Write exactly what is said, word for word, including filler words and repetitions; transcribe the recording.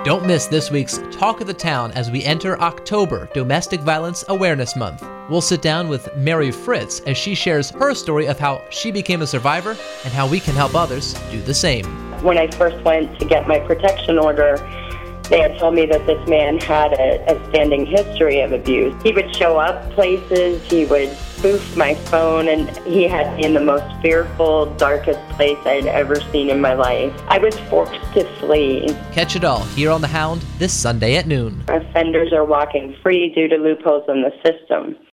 Don't miss this week's Talk of the Town as we enter October, Domestic Violence Awareness Month. We'll sit down with Mary Fritz as she shares her story of how she became a survivor and how we can help others do the same. When I first went to get my protection order, they had told me that this man had a, a standing history of abuse. He would show up places, he would spoof my phone, and he had me in the most fearful, darkest place I'd ever seen in my life. I was forced to flee. Catch it all here on The Hound this Sunday at noon. Offenders are walking free due to loopholes in the system.